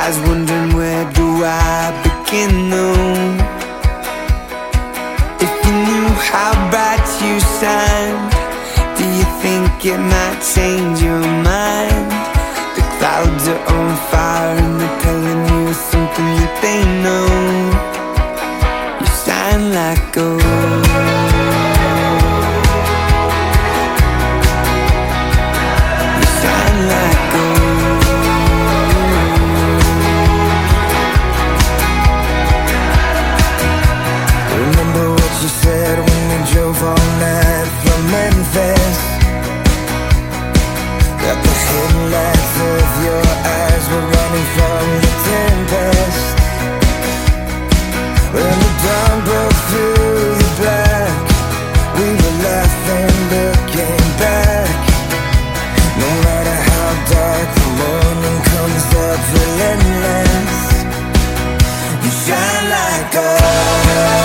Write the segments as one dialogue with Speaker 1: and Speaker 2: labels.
Speaker 1: eyes wondering where do I begin though. If you knew how bright you shine, do you think it might change your mind? The clouds are on fire and they're telling you something that they know. You shine like gold. You shine like gold. Remember what you said when we drove all night from Memphis? That the headlights of your eyes were running from the tempest. When the dawn broke through the black, we were laughing, looking back. No matter how dark, the morning comes up relentless. You shine like gold.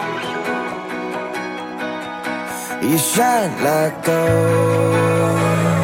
Speaker 1: You shine like gold.